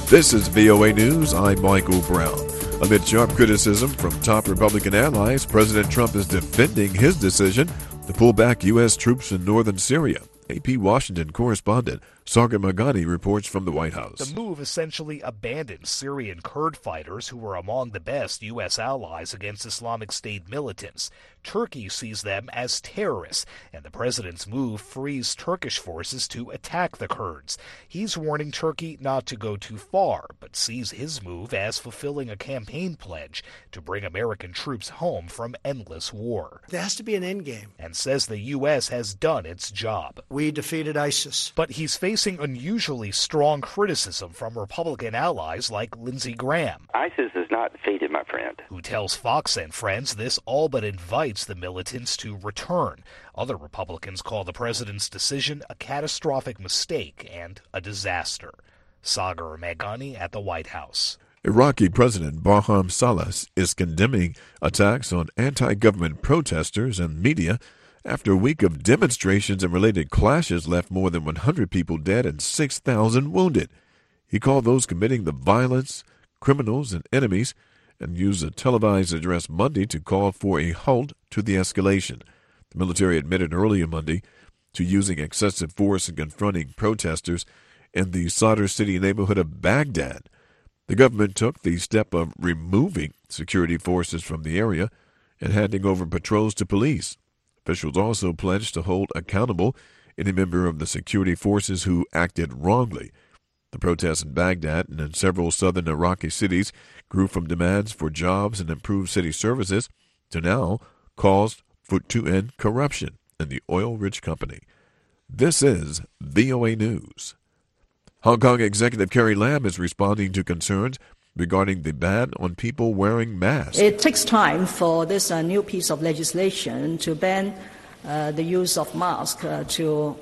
This is VOA News. I'm Michael Brown. Amid sharp criticism from top Republican allies, President Trump is defending his decision to pull back U.S. troops in northern Syria. AP Washington correspondent Sagar Meghani reports from the White House. The move essentially abandons Syrian Kurd fighters who were among the best U.S. allies against Islamic State militants. Turkey sees them as terrorists, and the president's move frees Turkish forces to attack the Kurds. He's warning Turkey not to go too far, but sees his move as fulfilling a campaign pledge to bring American troops home from endless war. There has to be an end game. And says the U.S. has done its job. We defeated ISIS. But he's facing unusually strong criticism from Republican allies like Lindsey Graham. ISIS is not defeated, my friend. Who tells Fox and Friends this all but invites the militants to return. Other Republicans call the president's decision a catastrophic mistake and a disaster. Sagar Meghani at the White House. Iraqi President Barham Saleh is condemning attacks on anti-government protesters and media after a week of demonstrations and related clashes left more than 100 people dead and 6,000 wounded. He called those committing the violence criminals and enemies and used a televised address Monday to call for a halt to the escalation. The military admitted earlier Monday to using excessive force in confronting protesters in the Sadr City neighborhood of Baghdad. The government took the step of removing security forces from the area and handing over patrols to police. Officials also pledged to hold accountable any member of the security forces who acted wrongly. The protests in Baghdad and in several southern Iraqi cities grew from demands for jobs and improved city services to now calls to end corruption in the oil-rich company. This is VOA News. Hong Kong Executive Carrie Lam is responding to concerns regarding the ban on people wearing masks. It takes time for this new piece of legislation to ban the use of masks to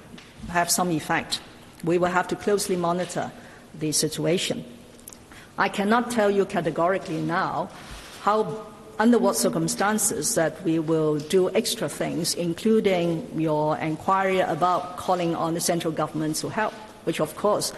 have some effect. We will have to closely monitor the situation. I cannot tell you categorically now under what circumstances that we will do extra things, including your inquiry about calling on the central government to help, which of course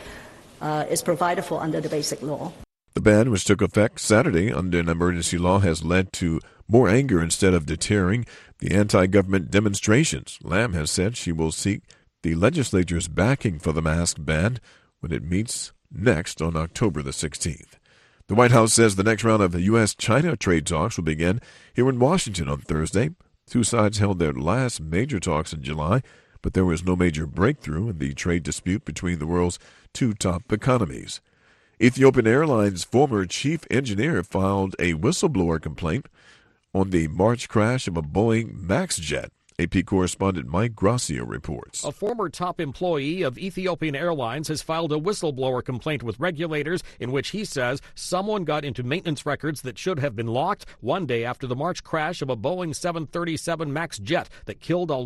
is provided for under the Basic Law. The ban, which took effect Saturday under an emergency law, has led to more anger instead of deterring the anti-government demonstrations. Lam has said she will seek the legislature's backing for the mask ban when it meets next on October the 16th. The White House says the next round of U.S.-China trade talks will begin here in Washington on Thursday. Two sides held their last major talks in July, but there was no major breakthrough in the trade dispute between the world's two top economies. Ethiopian Airlines' former chief engineer filed a whistleblower complaint on the March crash of a Boeing MAX jet. AP correspondent Mike Gracia reports. A former top employee of Ethiopian Airlines has filed a whistleblower complaint with regulators in which he says someone got into maintenance records that should have been locked one day after the March crash of a Boeing 737 MAX jet that killed all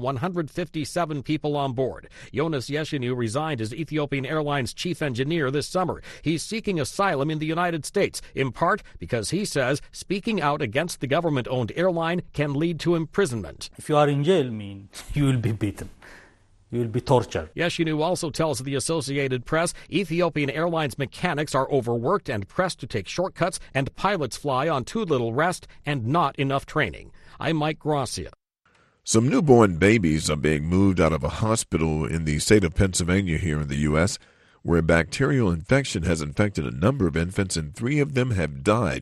157 people on board. Jonas Yeshinu resigned as Ethiopian Airlines chief engineer this summer. He's seeking asylum in the United States, in part because he says speaking out against the government-owned airline can lead to imprisonment. If you are in jail, you will be beaten. You will be tortured. Yeshinu also tells the Associated Press Ethiopian Airlines mechanics are overworked and pressed to take shortcuts, and pilots fly on too little rest and not enough training. I'm Mike Gracia. Some newborn babies are being moved out of a hospital in the state of Pennsylvania here in the U.S., where a bacterial infection has infected a number of infants and 3 of them have died.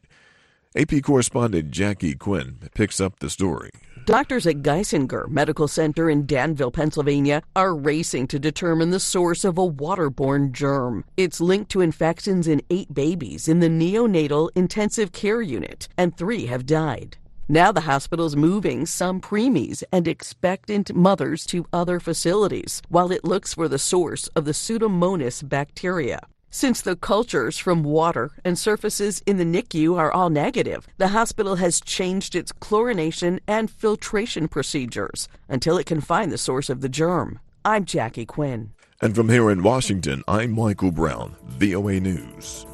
AP correspondent Jackie Quinn picks up the story. Doctors at Geisinger Medical Center in Danville, Pennsylvania, are racing to determine the source of a waterborne germ. It's linked to infections in 8 babies in the neonatal intensive care unit, and 3 have died. Now the hospital's moving some preemies and expectant mothers to other facilities while it looks for the source of the Pseudomonas bacteria. Since the cultures from water and surfaces in the NICU are all negative, the hospital has changed its chlorination and filtration procedures until it can find the source of the germ. I'm Jackie Quinn. And from here in Washington, I'm Michael Brown, VOA News.